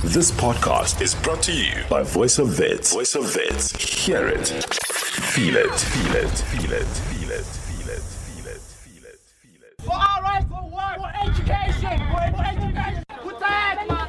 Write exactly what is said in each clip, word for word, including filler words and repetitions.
This podcast is brought to you by Voice of Wits. Voice of Wits. Hear it. Feel it. Feel it. Feel it. Feel it. Feel it. Feel it. Feel it. Feel it. For our right, for work, for education, for education. Put that, man.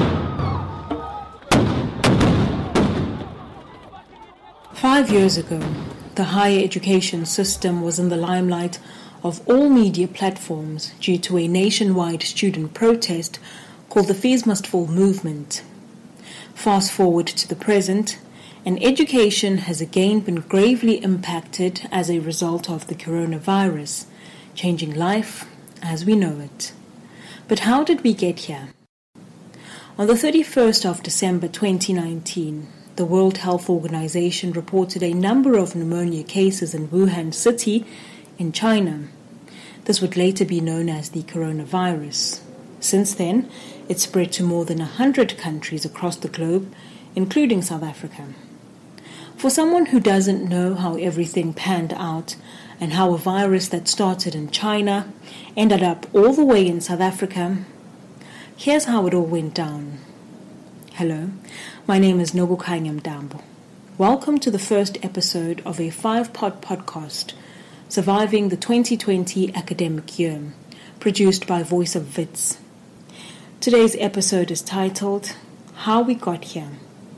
Five years ago, the higher education system was in the limelight of all media platforms due to a nationwide student protest called the Fees Must Fall movement. Fast forward to the present, and education has again been gravely impacted as a result of the coronavirus, changing life as we know it. But how did we get here? On the thirty-first of December twenty nineteen, the World Health Organization reported a number of pneumonia cases in Wuhan City in China. This would later be known as the coronavirus. Since then, it spread to more than one hundred countries across the globe, including South Africa. For someone who doesn't know how everything panned out and how a virus that started in China ended up all the way in South Africa, here's how it all went down. Hello, my name is Nobukhanya Mdambo. Welcome to the first episode of a five-part podcast, Surviving the twenty twenty Academic Year, produced by Voice of Wits. Today's episode is titled, How We Got Here.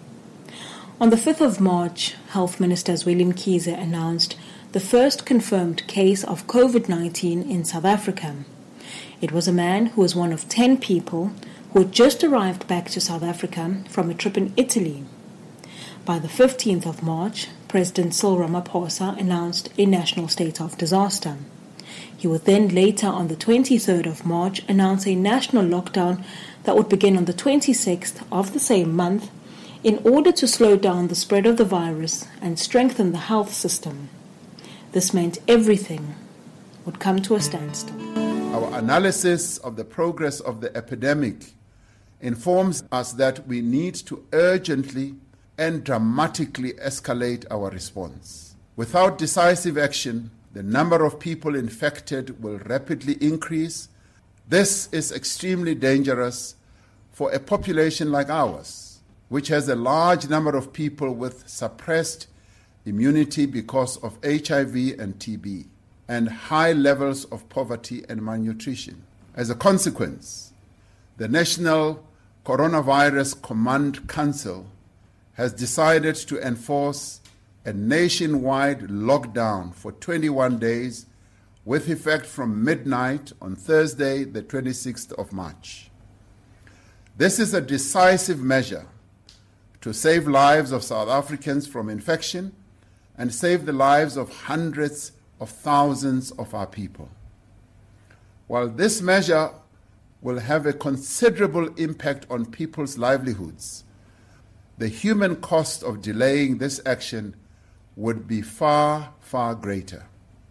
On the fifth of March, Health Minister Zweli Mkhize announced the first confirmed case of covid nineteen in South Africa. It was a man who was one of ten people who had just arrived back to South Africa from a trip in Italy. By the fifteenth of March, President Cyril Ramaphosa announced a national state of disaster. He would then later on the twenty-third of March announce a national lockdown that would begin on the twenty-sixth of the same month in order to slow down the spread of the virus and strengthen the health system. This meant everything would come to a standstill. Our analysis of the progress of the epidemic informs us that we need to urgently and dramatically escalate our response. Without decisive action, the number of people infected will rapidly increase. This is extremely dangerous for a population like ours, which has a large number of people with suppressed immunity because of H I V and T B, and high levels of poverty and malnutrition. As a consequence, the National Coronavirus Command Council has decided to enforce a nationwide lockdown for twenty-one days with effect from midnight on Thursday, the twenty-sixth of March. This is a decisive measure to save lives of South Africans from infection and save the lives of hundreds of thousands of our people. While this measure will have a considerable impact on people's livelihoods, the human cost of delaying this action would be far, far greater.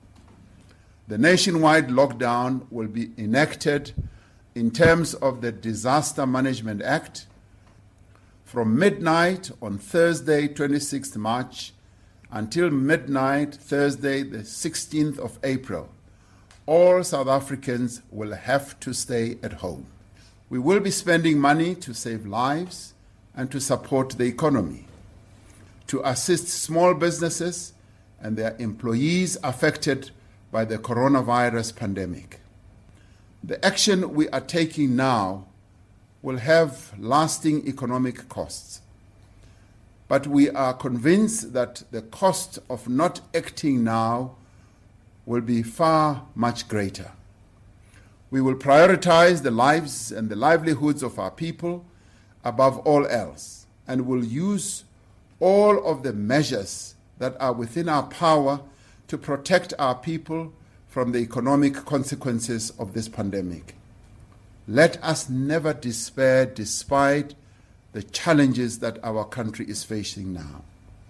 The nationwide lockdown will be enacted in terms of the Disaster Management Act from midnight on Thursday, twenty-sixth of March, until midnight Thursday, the sixteenth of April. All South Africans will have to stay at home. We will be spending money to save lives and to support the economy, to assist small businesses and their employees affected by the coronavirus pandemic. The action we are taking now will have lasting economic costs, but we are convinced that the cost of not acting now will be far much greater. We will prioritize the lives and the livelihoods of our people above all else, and will use all of the measures that are within our power to protect our people from the economic consequences of this pandemic. Let us never despair despite the challenges that our country is facing now.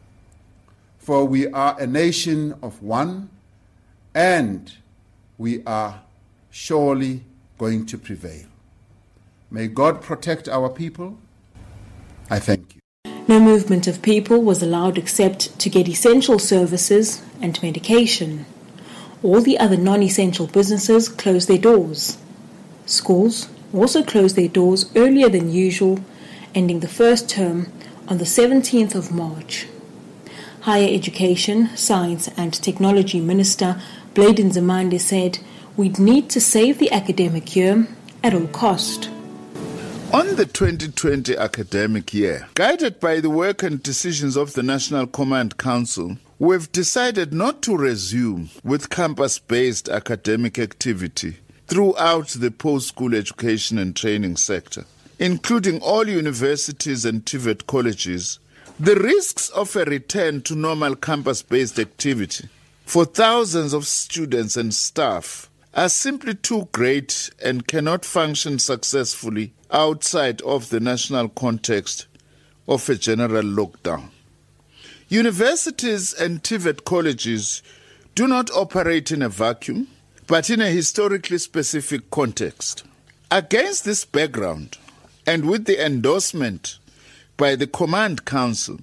For we are a nation of one, and we are surely going to prevail. May God protect our people. I thank you. No movement of people was allowed except to get essential services and medication. All the other non-essential businesses closed their doors. Schools also closed their doors earlier than usual, ending the first term on the seventeenth of March. Higher Education, Science and Technology Minister Blade Nzimande said we'd need to save the academic year at all cost. On the twenty twenty academic year, guided by the work and decisions of the National Command Council, we've decided not to resume with campus-based academic activity throughout the post-school education and training sector, including all universities and T V E T colleges. The risks of a return to normal campus-based activity for thousands of students and staff are simply too great and cannot function successfully outside of the national context of a general lockdown. Universities and T V E T colleges do not operate in a vacuum, but in a historically specific context. Against this background, and with the endorsement by the Command Council,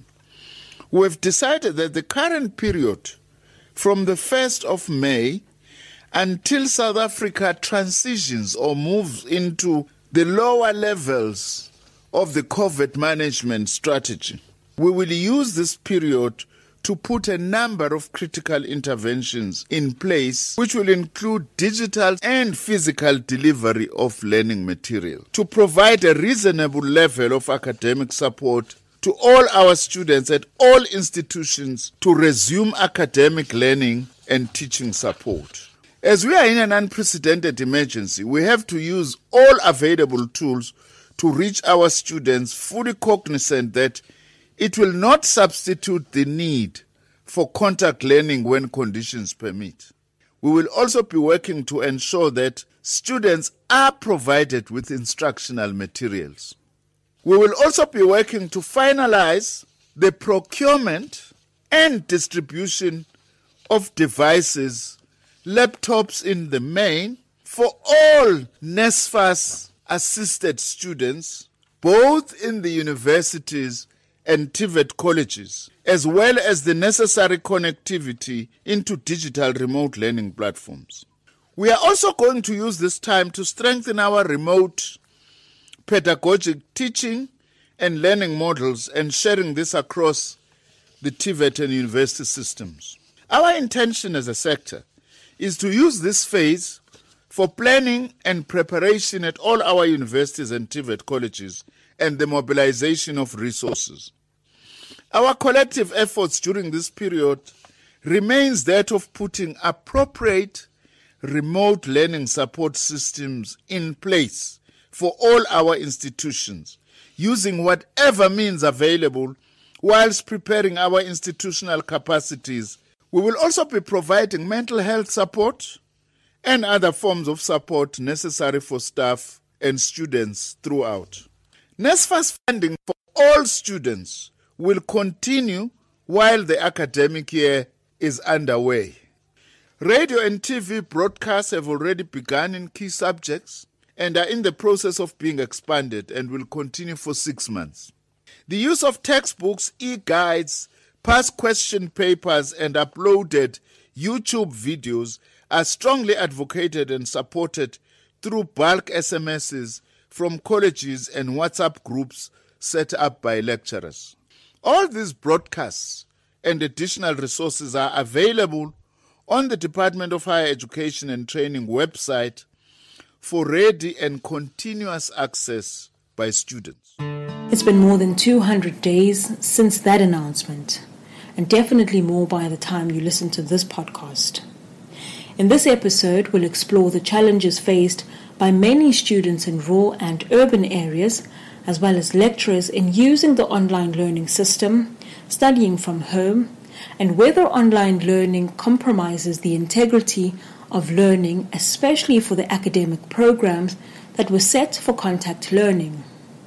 we have decided that the current period from the first of May until South Africa transitions or moves into the lower levels of the COVID management strategy, we will use this period to put a number of critical interventions in place, which will include digital and physical delivery of learning material, to provide a reasonable level of academic support to all our students at all institutions to resume academic learning and teaching support. As we are in an unprecedented emergency, we have to use all available tools to reach our students, fully cognizant that it will not substitute the need for contact learning when conditions permit. We will also be working to ensure that students are provided with instructional materials. We will also be working to finalize the procurement and distribution of devices, laptops in the main, for all NSFAS assisted students, both in the universities and T V E T colleges, as well as the necessary connectivity into digital remote learning platforms. We are also going to use this time to strengthen our remote pedagogic teaching and learning models and sharing this across the T V E T and university systems. Our intention as a sector is to use this phase for planning and preparation at all our universities and T V E T colleges and the mobilization of resources. Our collective efforts during this period remains that of putting appropriate remote learning support systems in place for all our institutions, using whatever means available whilst preparing our institutional capacities. We will also be providing mental health support and other forms of support necessary for staff and students throughout. NSFAS funding for all students will continue while the academic year is underway. Radio and T V broadcasts have already begun in key subjects and are in the process of being expanded and will continue for six months. The use of textbooks, e-guides, past question papers, and uploaded YouTube videos are strongly advocated and supported through bulk S M Ses from colleges and WhatsApp groups set up by lecturers. All these broadcasts and additional resources are available on the Department of Higher Education and Training website for ready and continuous access by students. It's been more than two hundred days since that announcement, and definitely more by the time you listen to this podcast. In this episode, we'll explore the challenges faced by many students in rural and urban areas, as well as lecturers in using the online learning system, studying from home, and whether online learning compromises the integrity of learning, especially for the academic programs that were set for contact learning.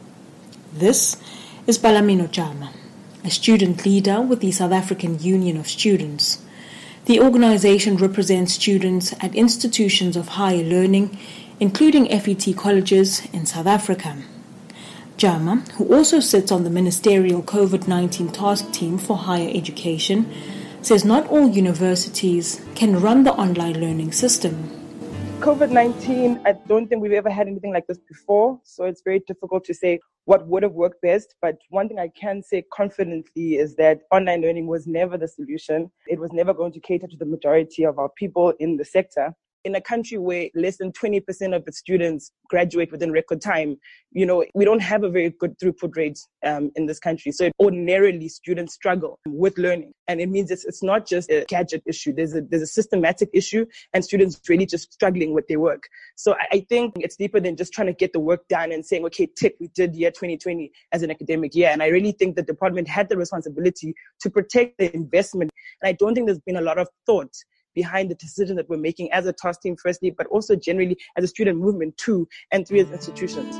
This is Balamino Jama, a student leader with the South African Union of Students. The organization represents students at institutions of higher learning, including F E T colleges in South Africa. Jama, who also sits on the ministerial COVID nineteen task team for higher education, says not all universities can run the online learning system. COVID nineteen, I don't think we've ever had anything like this before, so it's very difficult to say what would have worked best. But one thing I can say confidently is that online learning was never the solution. It was never going to cater to the majority of our people in the sector. In a country where less than twenty percent of its students graduate within record time, you know, we don't have a very good throughput rate um, in this country. So ordinarily, students struggle with learning. And it means it's, it's not just a gadget issue. There's a, there's a systematic issue, and students really just struggling with their work. So I, I think it's deeper than just trying to get the work done and saying, okay, tick, we did year twenty twenty as an academic year. And I really think the department had the responsibility to protect the investment. And I don't think there's been a lot of thought behind the decision that we're making as a task team, firstly, but also generally as a student movement too, and through as institutions.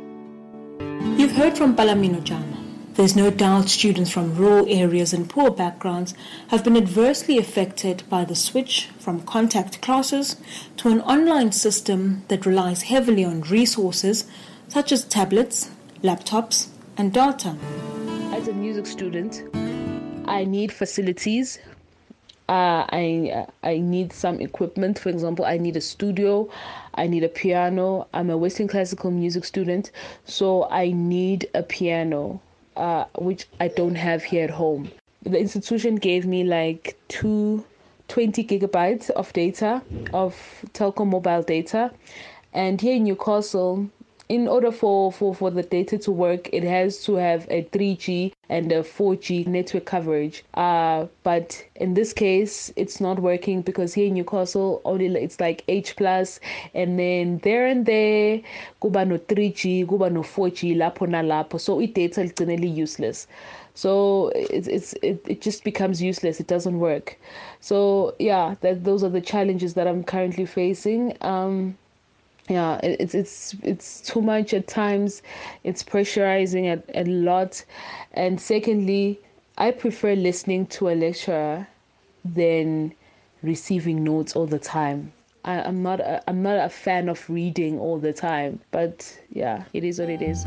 You've heard from Palamino Jama. There's no doubt students from rural areas and poor backgrounds have been adversely affected by the switch from contact classes to an online system that relies heavily on resources such as tablets, laptops, and data. As a music student, I need facilities. Uh, I I need some equipment. For example, I need a studio, I need a piano. I'm a Western classical music student, so I need a piano, uh, which I don't have here at home. The institution gave me like two, twenty gigabytes of data, of Telkom mobile data. And here in Newcastle, in order for, for, for the data to work, it has to have a three G and a four G network coverage. Uh, but in this case, it's not working because here in Newcastle, only it's like H plus, and then there and there, kuba no three G, kuba no four G, lapo na lapo. So it data is generally useless. So it's it's it, it just becomes useless. It doesn't work. So yeah, that those are the challenges that I'm currently facing. Um, Yeah, it's it's it's too much at times. It's pressurizing a, a lot. And secondly, I prefer listening to a lecturer than receiving notes all the time. I, I'm not a, I'm not a fan of reading all the time. But yeah, it is what it is.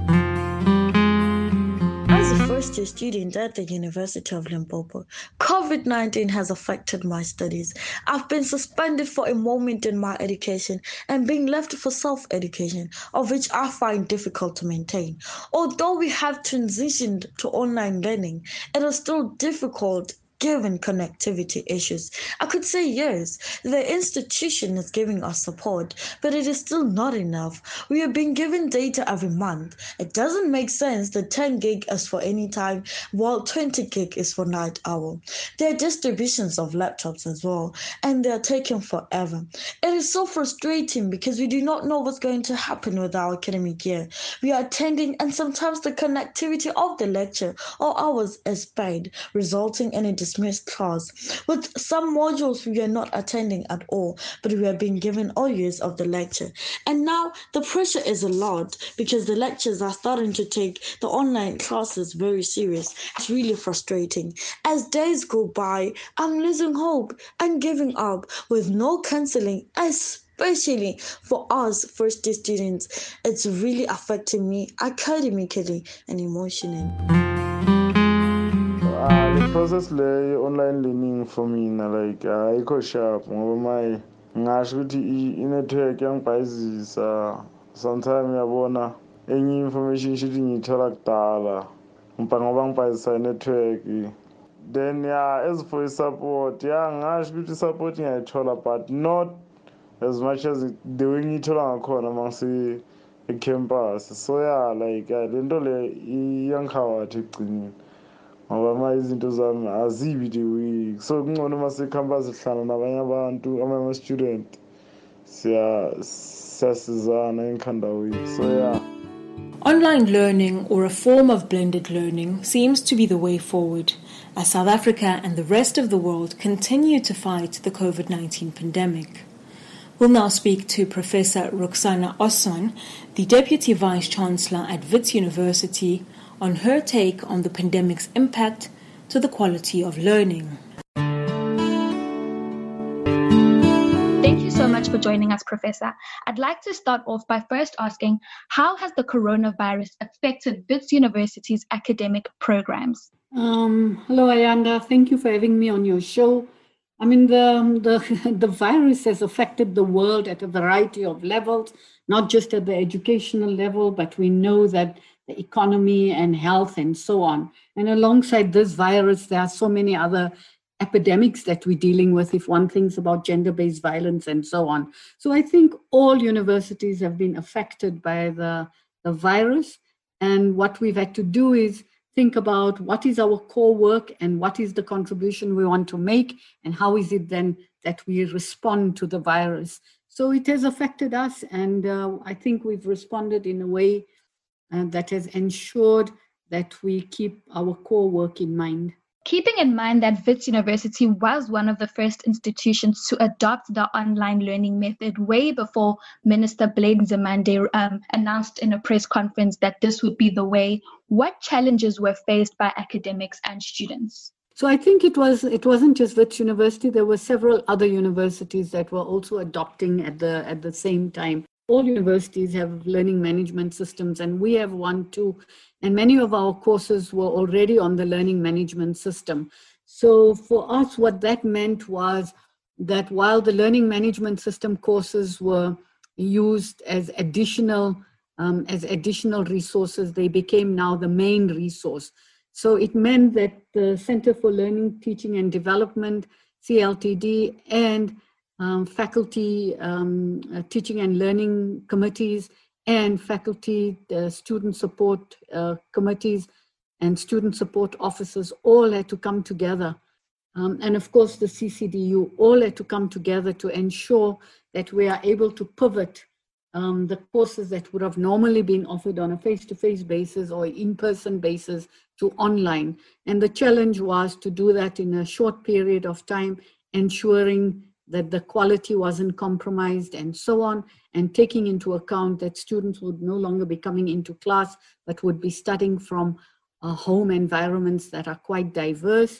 As a first-year student at the University of Limpopo, COVID nineteen has affected my studies. I've been suspended for a moment in my education and being left for self-education, of which I find difficult to maintain. Although we have transitioned to online learning, it is still difficult given connectivity issues. I could say yes, the institution is giving us support, but it is still not enough. We are being given data every month. It doesn't make sense that ten gig is for any time, while twenty gig is for night owl. There are distributions of laptops as well, and they are taking forever. It is so frustrating because we do not know what's going to happen with our academic year. We are attending, and sometimes the connectivity of the lecture or hours is bad, resulting in a dismissed class. With some modules we are not attending at all, but we are being given all years of the lecture. And now the pressure is a lot because the lectures are starting to take the online classes very serious. It's really frustrating. As days go by, I'm losing hope and giving up with no counseling, especially for us first year students. It's really affecting me academically and emotionally. Uh, the process lay online learning for me na like I uh, sharp ngoba my ngasho ukuthi I network yangibhayizisa sometimes yabona enye information shithi ngithola kudala mpa ngoba ngibhayizisa network. Then yeah, as for support, yeah, ngasho ukuthi support ngiyayithola but not as much as the way ngithola ngakhona mangisi ecampus. So yeah, like lento le iyangikhawatha ekugcineni ngoba manje izinto zami azibi the week, so kungcono mase campus sihlala nabanye abantu ama student siya sasizana enkhanda week. So yeah, online learning, or a form of blended learning, seems to be the way forward as South Africa and the rest of the world continue to fight the COVID nineteen pandemic. We'll now speak to Professor Roxana Osman, the Deputy Vice-Chancellor at Wits University, on her take on the pandemic's impact to the quality of learning. Thank you so much for joining us, Professor. I'd like to start off by first asking, how has the coronavirus affected Wits University's academic programs? Um, hello, Ayanda. Thank you for having me on your show. I mean, the, the, the virus has affected the world at a variety of levels, not just at the educational level, but we know that the economy and health and so on. And alongside this virus, there are so many other epidemics that we're dealing with, if one thinks about gender-based violence and so on. So I think all universities have been affected by the, the virus. And what we've had to do is think about what is our core work and what is the contribution we want to make, and how is it then that we respond to the virus. So it has affected us, and uh, I think we've responded in a way uh, that has ensured that we keep our core work in mind. Keeping in mind that Wits University was one of the first institutions to adopt the online learning method way before Minister Blade Nzimande um, announced in a press conference that this would be the way, what challenges were faced by academics and students? So I think it was it wasn't just Wits University. There were several other universities that were also adopting at the at the same time. All universities have learning management systems, and we have one too. And many of our courses were already on the learning management system. So for us, what that meant was that while the learning management system courses were used as additional um, as additional resources, they became now the main resource. So it meant that the Center for Learning, Teaching and Development, C L T D, and um, faculty um, uh, teaching and learning committees and faculty uh, student support uh, committees and student support officers all had to come together. Um, and of course, the C C D U all had to come together to ensure that we are able to pivot um, the courses that would have normally been offered on a face-to-face basis or in-person basis to online. And the challenge was to do that in a short period of time, ensuring that the quality wasn't compromised and so on, and taking into account that students would no longer be coming into class, but would be studying from uh, home environments that are quite diverse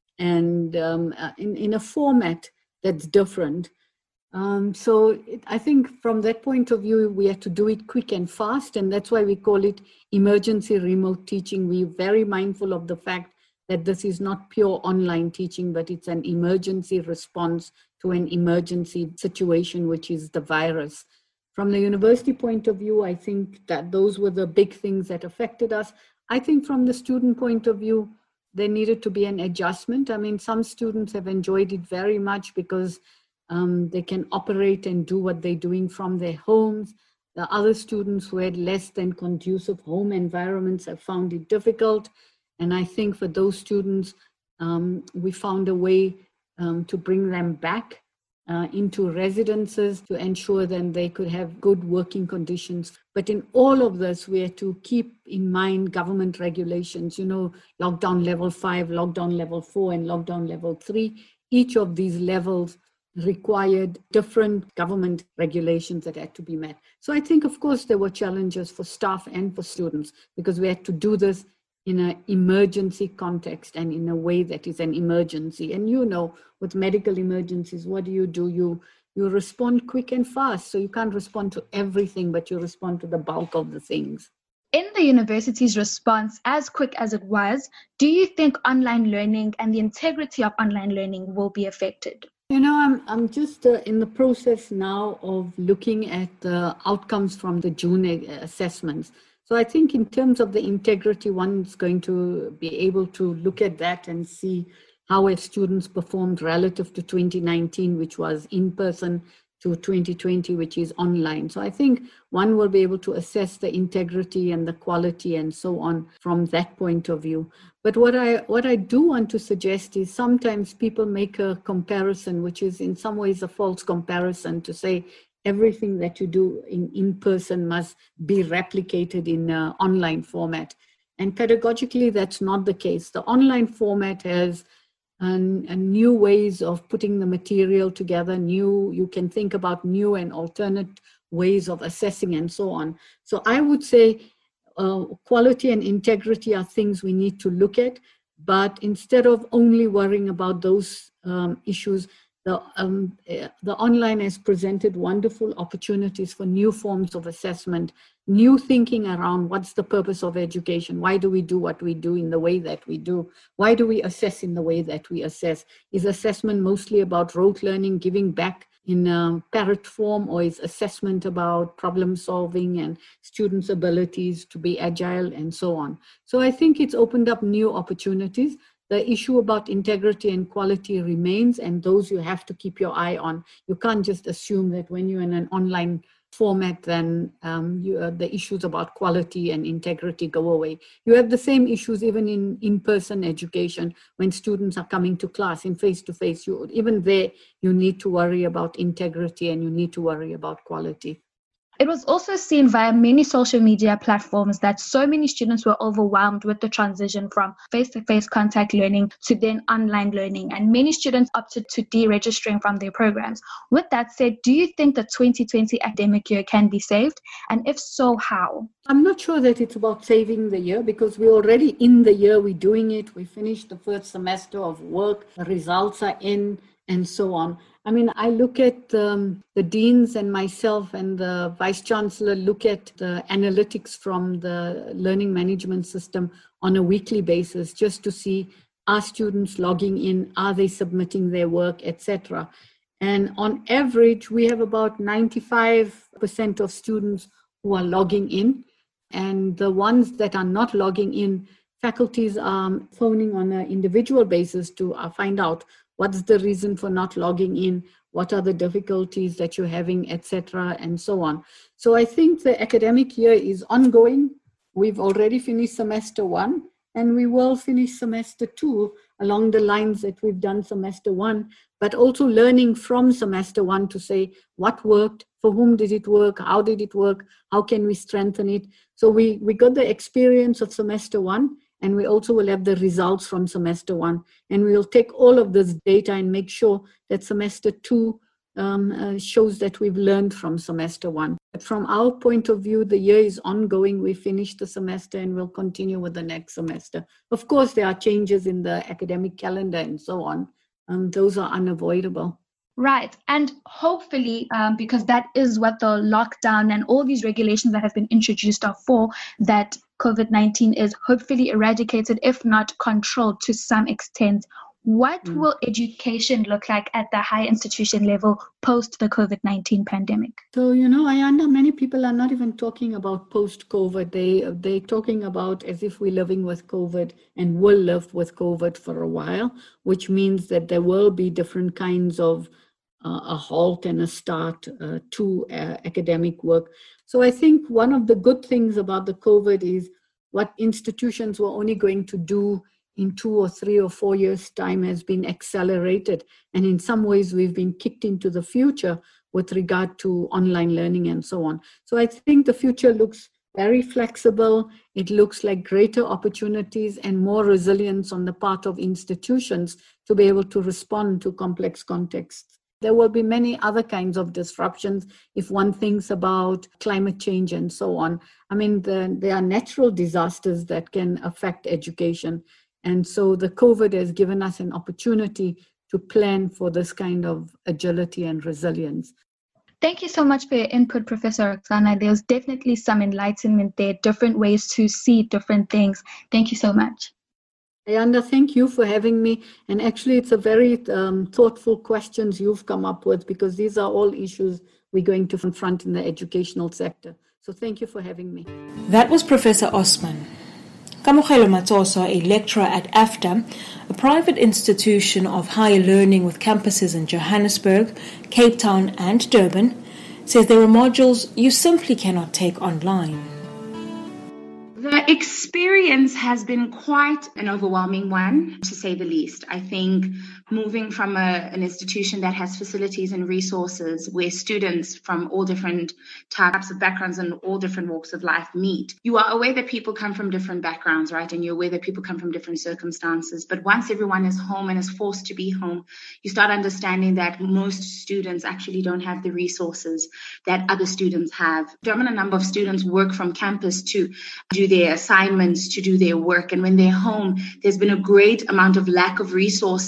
and um, uh, in, in a format that's different. Um, so it, I think from that point of view, we had to do it quick and fast, and that's why we call it emergency remote teaching. We're very mindful of the fact that this is not pure online teaching, but it's an emergency response to an emergency situation, which is the virus. From the university point of view, I think that those were the big things that affected us. I think from the student point of view, there needed to be an adjustment. I mean, some students have enjoyed it very much because um, they can operate and do what they're doing from their homes. The other students who had less than conducive home environments have found it difficult. And I think for those students, um, we found a way um, to bring them back uh, into residences to ensure that they could have good working conditions. But in all of this, we had to keep in mind government regulations, you know, lockdown level five, lockdown level four, and lockdown level three. Each of these levels required different government regulations that had to be met. So I think, of course, there were challenges for staff and for students because we had to do this in an emergency context and in a way that is an emergency. And you know, with medical emergencies, what do you do? You, you respond quick and fast. So you can't respond to everything, but you respond to the bulk of the things. In the university's response, as quick as it was, do you think online learning and the integrity of online learning will be affected? You know, I'm I'm just uh, in the process now of looking at the outcomes from the June assessments. So I think in terms of the integrity, one's going to be able to look at that and see how have students performed relative to twenty nineteen, which was in person, to twenty twenty, which is online. So I think one will be able to assess the integrity and the quality and so on from that point of view. But what I what I do want to suggest is sometimes people make a comparison, which is in some ways a false comparison, to say everything that you do in, in person must be replicated in an online format. And pedagogically, that's not the case. The online format has And, and new ways of putting the material together, new, you can think about new and alternate ways of assessing and so on. So I would say uh, quality and integrity are things we need to look at, but instead of only worrying about those um, issues, the, um, the online has presented wonderful opportunities for new forms of assessment new thinking around what's the purpose of education? Why do we do what we do in the way that we do? Why do we assess in the way that we assess? Is assessment mostly about rote learning, giving back in a parrot form, or is assessment about problem solving and students' abilities to be agile and so on? So I think it's opened up new opportunities. The issue about integrity and quality remains, and those you have to keep your eye on. You can't just assume that when you're in an online format, then um, you, uh, the issues about quality and integrity go away. You have the same issues even in in-person education when students are coming to class in face-to-face. You, even there, you need to worry about integrity and you need to worry about quality. It was also seen via many social media platforms that so many students were overwhelmed with the transition from face-to-face contact learning to then online learning, and many students opted to deregistering from their programs. With that said, do you think the twenty twenty academic year can be saved? And if so, how? I'm not sure that it's about saving the year, because we're already in the year, we're doing it, we finished the first semester of work, the results are in, and so on. I mean, I look at um, the deans and myself and the vice chancellor look at the analytics from the learning management system on a weekly basis, just to see, are students logging in, are they submitting their work, et cetera. And on average, we have about ninety-five percent of students who are logging in. And the ones that are not logging in, faculties are phoning on an individual basis to uh, find out what's the reason for not logging in, what are the difficulties that you're having, et cetera, and so on. So I think the academic year is ongoing. We've already finished semester one, and we will finish semester two along the lines that we've done semester one, but also learning from semester one to say what worked, for whom did it work, how did it work, how can we strengthen it. So we, we got the experience of semester one, and we also will have the results from semester one. And we'll take all of this data and make sure that semester two um, uh, shows that we've learned from semester one. But from our point of view, the year is ongoing. We finished the semester and we'll continue with the next semester. Of course, there are changes in the academic calendar and so on. Um, those are unavoidable. Right. And hopefully, um, because that is what the lockdown and all these regulations that have been introduced are for, that COVID nineteen is hopefully eradicated, if not controlled to some extent. What mm. will education look like at the higher institution level post the COVID nineteen pandemic? So, you know, Ayanda, many people are not even talking about post-COVID. They, they're talking about as if we're living with COVID and will live with COVID for a while, which means that there will be different kinds of uh, a halt and a start uh, to uh, academic work. So I think one of the good things about the COVID is what institutions were only going to do in two or three or four years' time has been accelerated. And in some ways, we've been kicked into the future with regard to online learning and so on. So I think the future looks very flexible. It looks like greater opportunities and more resilience on the part of institutions to be able to respond to complex contexts. There will be many other kinds of disruptions if one thinks about climate change and so on. I mean, the, there are natural disasters that can affect education. And so the COVID has given us an opportunity to plan for this kind of agility and resilience. Thank you so much for your input, Professor Roxana. There's definitely some enlightenment there, different ways to see different things. Thank you so much. Ayanda, thank you for having me. And actually, it's a very um, thoughtful questions you've come up with, because these are all issues we're going to confront in the educational sector. So thank you for having me. That was Professor Osman. Kamogelo Matosa, a lecturer at AFDA, a private institution of higher learning with campuses in Johannesburg, Cape Town and Durban, says there are modules you simply cannot take online. The experience has been quite an overwhelming one, to say the least. I think moving from a, an institution that has facilities and resources where students from all different types of backgrounds and all different walks of life meet, you are aware that people come from different backgrounds, right? And you're aware that people come from different circumstances. But once everyone is home and is forced to be home, you start understanding that most students actually don't have the resources that other students have. A dominant number of students work from campus to do their assignments, to do their work. And when they're home, there's been a great amount of lack of resources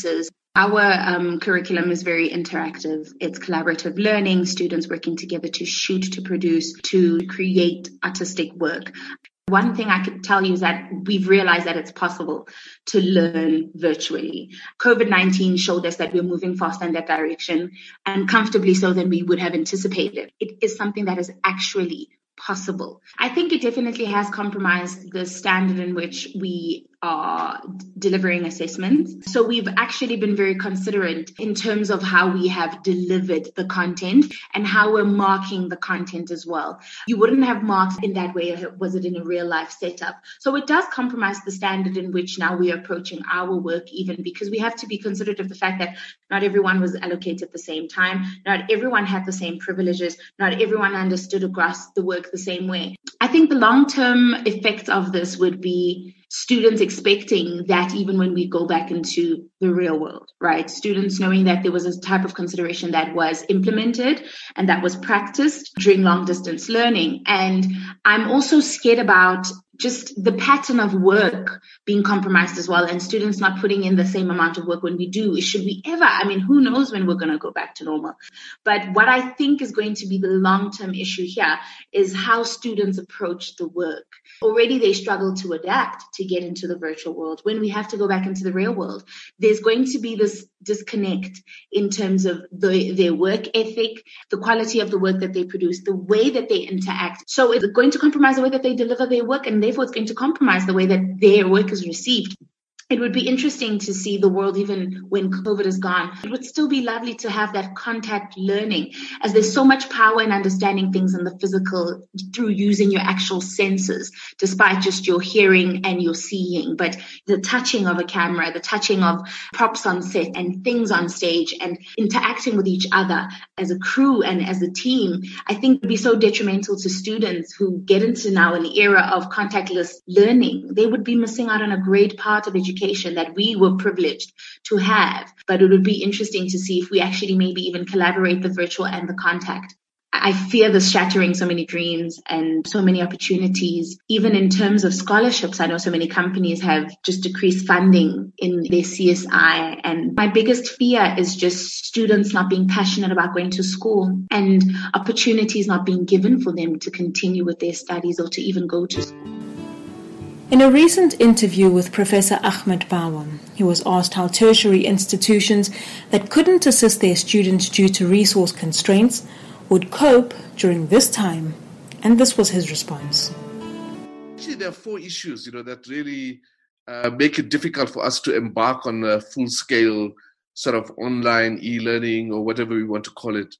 Our um, curriculum is very interactive. It's collaborative learning, students working together to shoot, to produce, to create artistic work. One thing I could tell you is that we've realized that it's possible to learn virtually. COVID nineteen showed us that we're moving faster in that direction, and comfortably so than we would have anticipated. It is something that is actually possible. I think it definitely has compromised the standard in which we are delivering assessments. So we've actually been very considerate in terms of how we have delivered the content and how we're marking the content as well. You wouldn't have marked in that way, was it in a real life setup? So it does compromise the standard in which now we are approaching our work, even because we have to be considerate of the fact that not everyone was allocated at the same time. Not everyone had the same privileges. Not everyone understood across the work the same way. I think the long-term effects of this would be students expecting that even when we go back into the real world, right? Students knowing that there was a type of consideration that was implemented and that was practiced during long distance learning. And I'm also scared about just the pattern of work being compromised as well, and students not putting in the same amount of work when we do. Should we ever? I mean, who knows when we're going to go back to normal? But what I think is going to be the long-term issue here is how students approach the work. Already they struggle to adapt to get into the virtual world. When we have to go back into the real world, there's going to be this disconnect in terms of the, their work ethic, the quality of the work that they produce, the way that they interact. So it's going to compromise the way that they deliver their work, and therefore it's going to compromise the way that their work is received. It would be interesting to see the world, even when COVID is gone. It would still be lovely to have that contact learning, as there's so much power in understanding things in the physical through using your actual senses, despite just your hearing and your seeing. But the touching of a camera, the touching of props on set and things on stage, and interacting with each other as a crew and as a team, I think would be so detrimental to students who get into now an era of contactless learning. They would be missing out on a great part of education that we were privileged to have. But it would be interesting to see if we actually maybe even collaborate the virtual and the contact. I fear this shattering so many dreams and so many opportunities. Even in terms of scholarships, I know so many companies have just decreased funding in their C S I. And my biggest fear is just students not being passionate about going to school and opportunities not being given for them to continue with their studies or to even go to school. In a recent interview with Professor Ahmed Bawa, he was asked how tertiary institutions that couldn't assist their students due to resource constraints would cope during this time, and this was his response. Actually, there are four issues, you know, that really uh, make it difficult for us to embark on a full-scale sort of online e-learning or whatever we want to call it.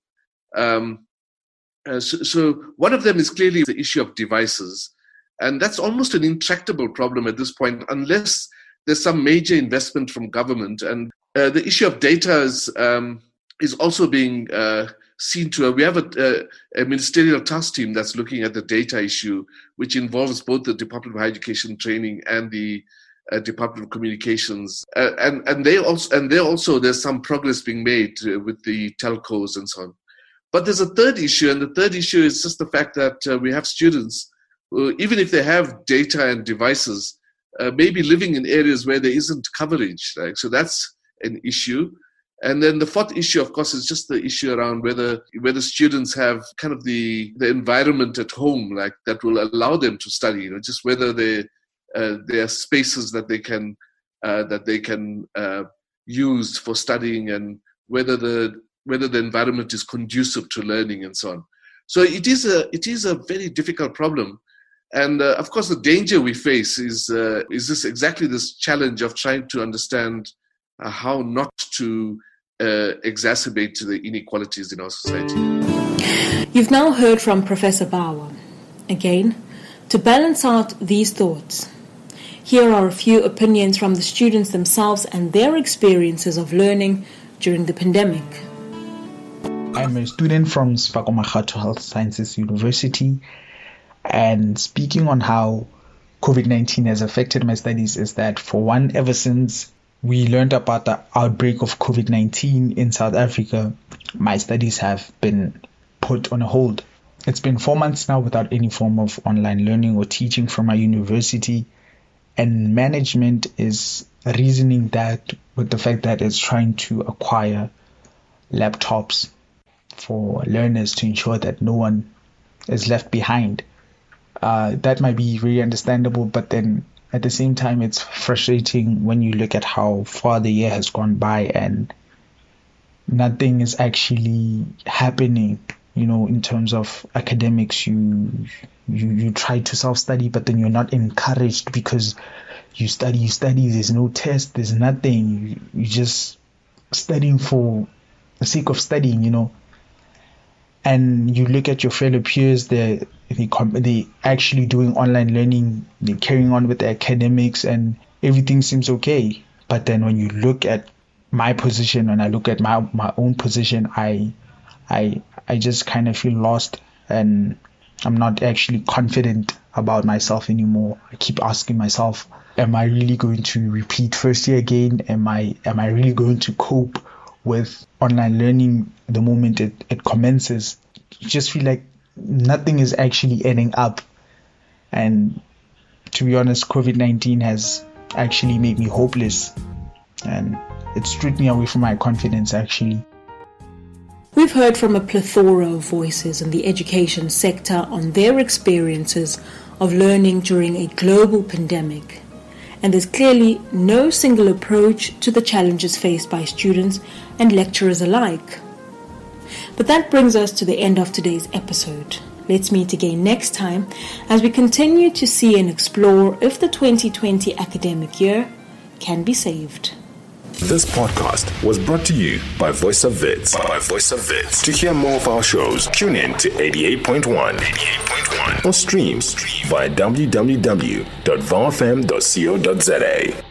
Um, uh, so, so one of them is clearly the issue of devices. And that's almost an intractable problem at this point, unless there's some major investment from government. And uh, the issue of data is, um, is also being uh, seen to. Uh, we have a, a, a ministerial task team that's looking at the data issue, which involves both the Department of Higher Education Training and the uh, Department of Communications. Uh, and and they also and there also there's some progress being made uh, with the telcos and so on. But there's a third issue, and the third issue is just the fact that uh, we have students, Uh, even if they have data and devices, uh, maybe living in areas where there isn't coverage. Right? So that's an issue. And then the fourth issue, of course, is just the issue around whether whether students have kind of the, the environment at home, like that will allow them to study. You know, just whether they uh, there are spaces that they can uh, that they can uh, use for studying, and whether the whether the environment is conducive to learning and so on. So it is a it is a very difficult problem. And uh, of course, the danger we face is uh, is this exactly this challenge of trying to understand uh, how not to uh, exacerbate the inequalities in our society. You've now heard from Professor Bawa. Again, to balance out these thoughts, here are a few opinions from the students themselves and their experiences of learning during the pandemic. I'm a student from Sefako Makgatho Health Sciences University. And speaking on how COVID nineteen has affected my studies is that, for one, ever since we learned about the outbreak of COVID nineteen in South Africa, my studies have been put on a hold. It's been four months now without any form of online learning or teaching from my university. And management is reasoning that with the fact that it's trying to acquire laptops for learners to ensure that no one is left behind. Uh, that might be very understandable, but then at the same time, it's frustrating when you look at how far the year has gone by and nothing is actually happening, you know, in terms of academics. You you you try to self-study, but then you're not encouraged because you study, you study, there's no test, there's nothing. You, you're just studying for the sake of studying, you know. And you look at your fellow peers, they're, they, they actually doing online learning, they're carrying on with their academics and everything seems okay. But then when you look at my position, when I look at my my own position, I I I just kind of feel lost and I'm not actually confident about myself anymore. I keep asking myself, am I really going to repeat first year again? Am I am I really going to cope with online learning the moment it, it commences? You just feel like nothing is actually adding up. And to be honest, COVID nineteen has actually made me hopeless and it stripped me away from my confidence actually. We've heard from a plethora of voices in the education sector on their experiences of learning during a global pandemic. And there's clearly no single approach to the challenges faced by students and lecturers alike. But that brings us to the end of today's episode. Let's meet again next time as we continue to see and explore if the twenty twenty academic year can be saved. This podcast was brought to you by Voice of Wits. By Voice of Wits. To hear more of our shows, tune in to eighty-eight point one or stream via w w w dot v a r f m dot co dot z a.